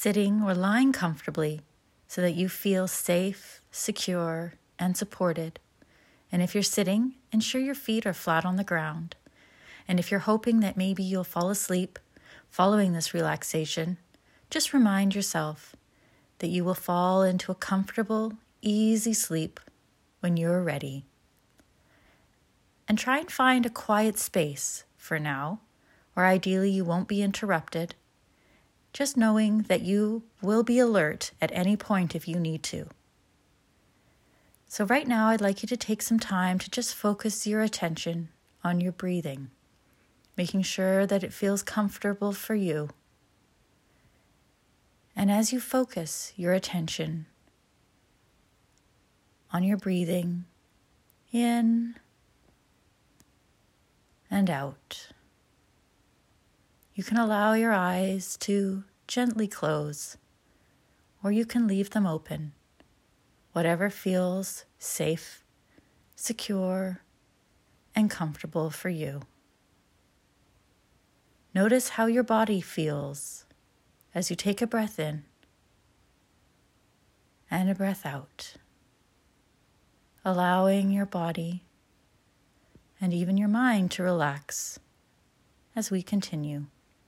sitting or lying comfortably so that you feel safe, secure, and supported. And if you're sitting, ensure your feet are flat on the ground. And if you're hoping that maybe you'll fall asleep following this relaxation, just remind yourself that you will fall into a comfortable, easy sleep when you're ready. And try and find a quiet space for now, where ideally you won't be interrupted, just knowing that you will be alert at any point if you need to. So right now, I'd like you to take some time to just focus your attention on your breathing, making sure that it feels comfortable for you. And as you focus your attention on your breathing in and out, you can allow your eyes to gently close, or you can leave them open, whatever feels safe, secure, and comfortable for you. Notice how your body feels as you take a breath in and a breath out, allowing your body and even your mind to relax as we continue.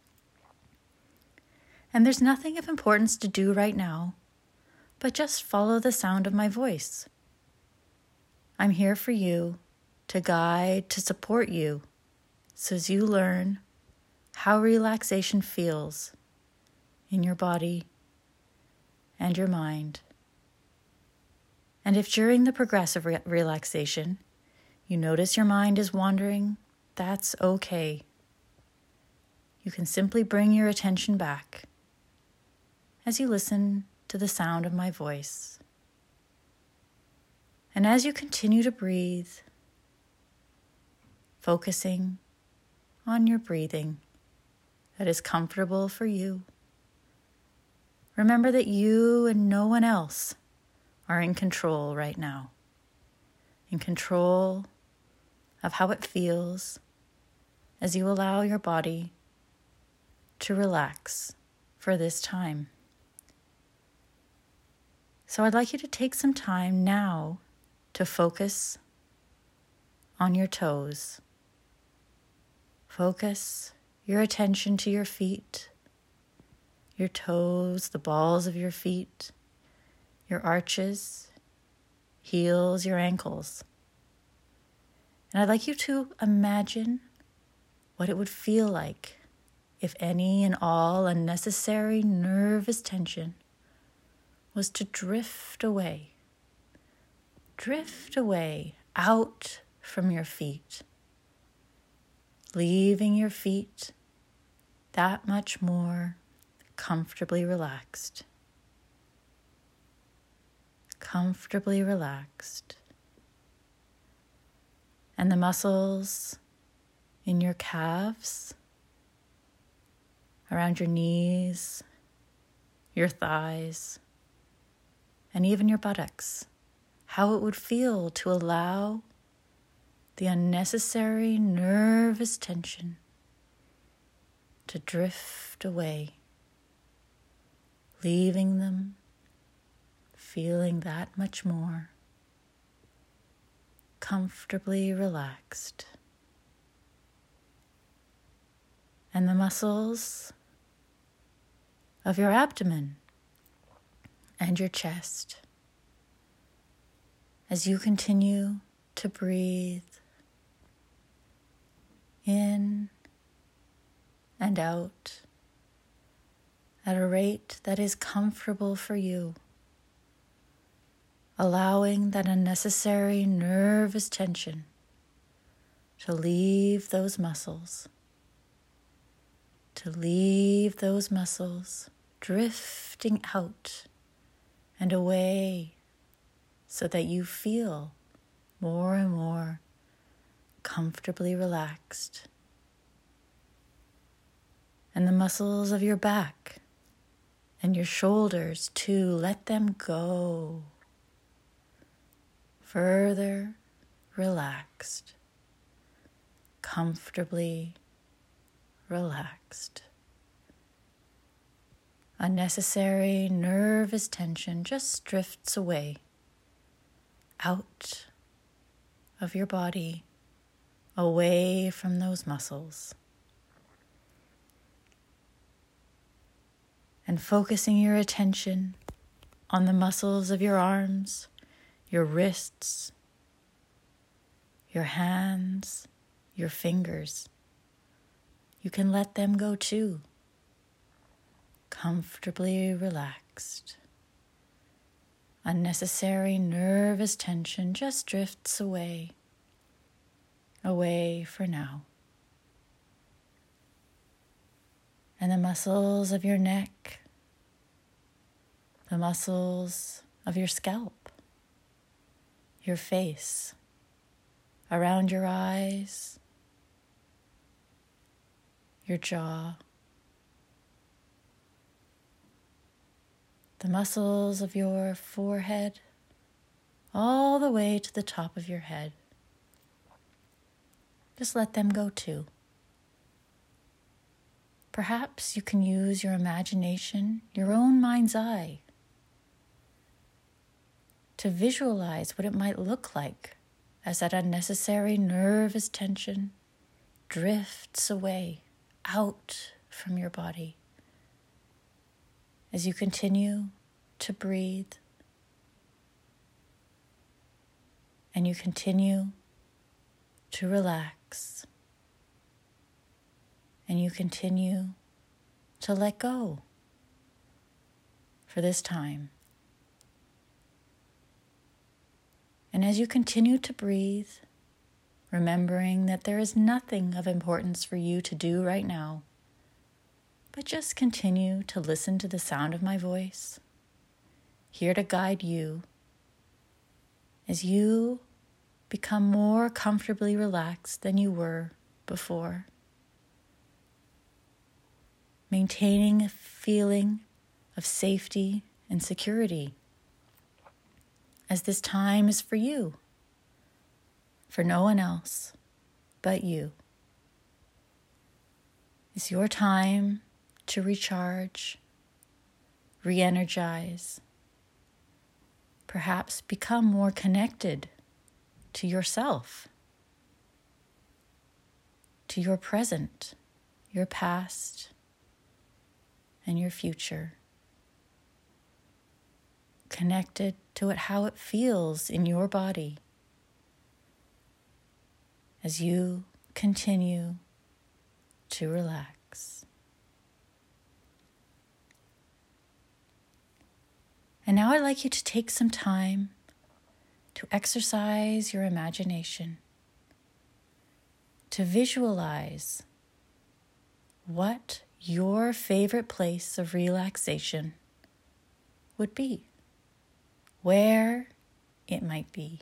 And there's nothing of importance to do right now, but just follow the sound of my voice. I'm here for you, to guide, to support you, so as you learn how relaxation feels in your body and your mind. And if during the progressive relaxation you notice your mind is wandering, that's okay. You can simply bring your attention back as you listen to the sound of my voice. And as you continue to breathe, focusing on your breathing that is comfortable for you, remember that you and no one else are in control right now, in control of how it feels as you allow your body to relax for this time. So I'd like you to take some time now to focus on your toes. Focus your attention to your feet, your toes, the balls of your feet, your arches, heels, your ankles. And I'd like you to imagine what it would feel like if any and all unnecessary nervous tension was to drift away out from your feet, leaving your feet that much more comfortably relaxed. Comfortably relaxed. And the muscles in your calves, around your knees, your thighs, and even your buttocks, how it would feel to allow the unnecessary nervous tension to drift away, leaving them feeling that much more comfortably relaxed. And the muscles of your abdomen and your chest, as you continue to breathe in and out at a rate that is comfortable for you, allowing that unnecessary nervous tension to leave those muscles, drifting out and away, so that you feel more and more comfortably relaxed. And the muscles of your back and your shoulders too, let them go. Further relaxed, comfortably relaxed. Unnecessary nervous tension just drifts away, out of your body, away from those muscles. And focusing your attention on the muscles of your arms, your wrists, your hands, your fingers. You can let them go too, comfortably relaxed. Unnecessary nervous tension just drifts away, away for now. And the muscles of your neck, the muscles of your scalp, your face, around your eyes, your jaw, the muscles of your forehead, all the way to the top of your head. Just let them go too. Perhaps you can use your imagination, your own mind's eye, to visualize what it might look like as that unnecessary nervous tension drifts away, out from your body. As you continue to breathe and you continue to relax and you continue to let go for this time. And as you continue to breathe, remembering that there is nothing of importance for you to do right now, but just continue to listen to the sound of my voice, here to guide you as you become more comfortably relaxed than you were before. Maintaining a feeling of safety and security, as this time is for you, for no one else but you. It's your time to recharge, re-energize, perhaps become more connected to yourself, to your present, your past, and your future. Connected to how it feels in your body as you continue to relax. And now I'd like you to take some time to exercise your imagination, to visualize what your favorite place of relaxation would be, where it might be.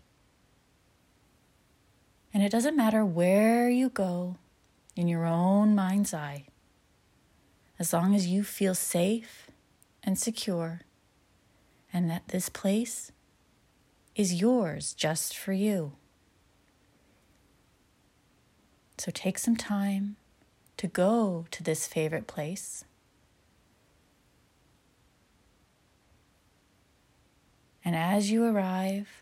And it doesn't matter where you go in your own mind's eye, as long as you feel safe and secure, and that this place is yours just for you. So take some time to go to this favorite place. And as you arrive,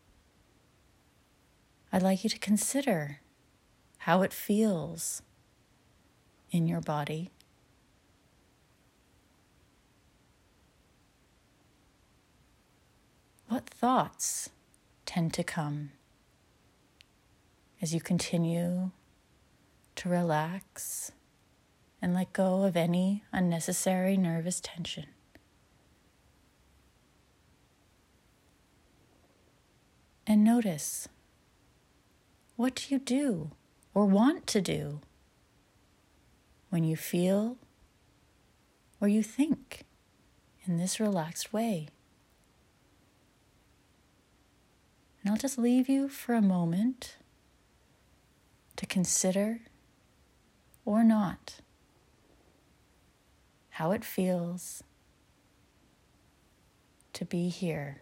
I'd like you to consider how it feels in your body. What thoughts tend to come as you continue to relax and let go of any unnecessary nervous tension? And notice, what do you do or want to do when you feel or you think in this relaxed way? And I'll just leave you for a moment to consider or not how it feels to be here.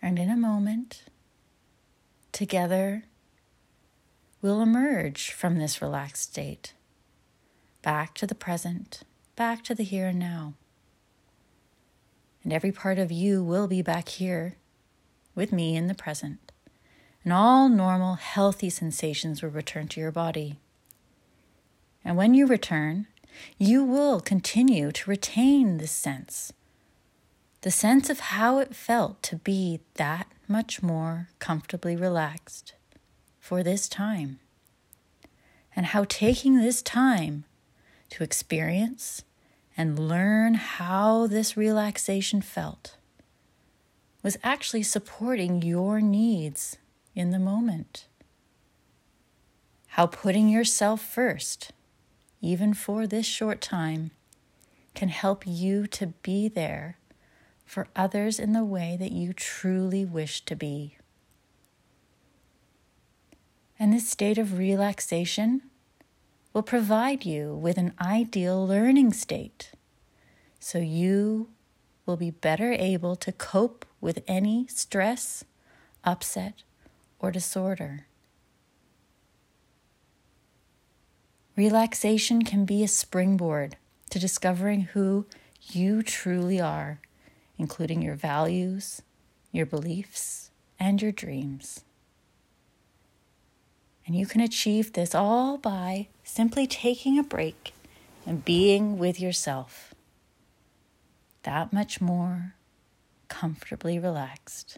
And in a moment, together, we'll emerge from this relaxed state, back to the present, back to the here and now. And every part of you will be back here with me in the present. And all normal, healthy sensations will return to your body. And when you return, you will continue to retain this sense, the sense of how it felt to be that much more comfortably relaxed for this time, and how taking this time to experience and learn how this relaxation felt was actually supporting your needs in the moment. How putting yourself first, even for this short time, can help you to be there for others in the way that you truly wish to be. And this state of relaxation will provide you with an ideal learning state, so you will be better able to cope with any stress, upset, or disorder. Relaxation can be a springboard to discovering who you truly are, including your values, your beliefs, and your dreams. And you can achieve this all by simply taking a break and being with yourself, that much more comfortably relaxed.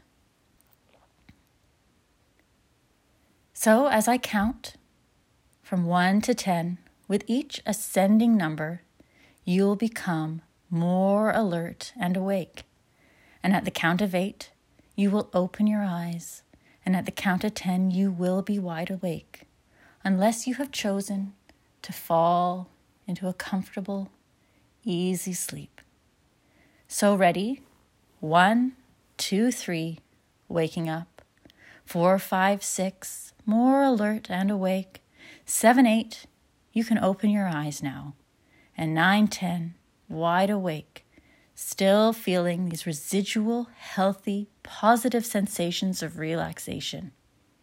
So as I count from 1 to 10, with each ascending number, you'll become more alert and awake. And at the count of 8, you will open your eyes. And at the count of 10, you will be wide awake, unless you have chosen to fall into a comfortable, easy sleep. So ready? 1, 2, 3, waking up. 4, 5, 6, more alert and awake. 7, 8, you can open your eyes now. And 9, 10, wide awake, still feeling these residual, healthy, positive sensations of relaxation.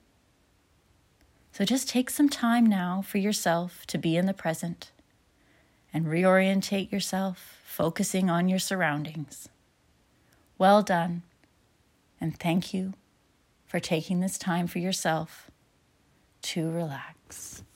So just take some time now for yourself to be in the present and reorientate yourself, focusing on your surroundings. Well done, and thank you for taking this time for yourself to relax.